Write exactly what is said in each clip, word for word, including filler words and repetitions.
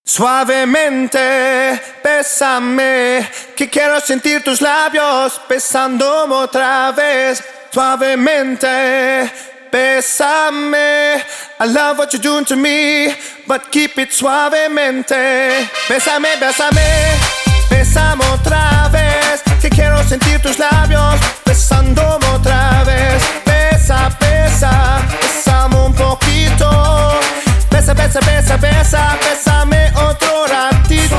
Suavemente, bésame, que quiero sentir tus labios besándome otra vez. Suavemente, bésame, I love what you're doing to me, but keep it suavemente. Bésame, bésame, bésame otra vez, que quiero sentir tus labios besándome otra vez. Besa, besa, bésame un poquito. Besa, besa, besa, besa, bésame otro ratito.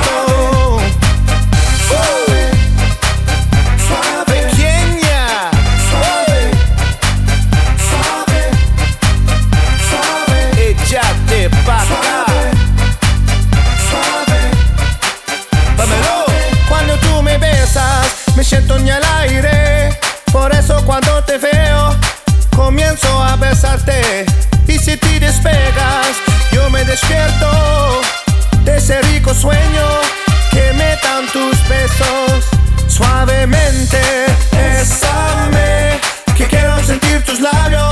Suave, suave, pequeña. Suave, suave, suave. Échate pa' acá. Suave, dámelo. Cuando tú me besas, me siento en el aire. Por eso cuando te veo, comienzo a besarte. Y si te despegas, yo me despierto de ese rico sueño que me dan tus besos. Suavemente, bésame, que quiero sentir tus labios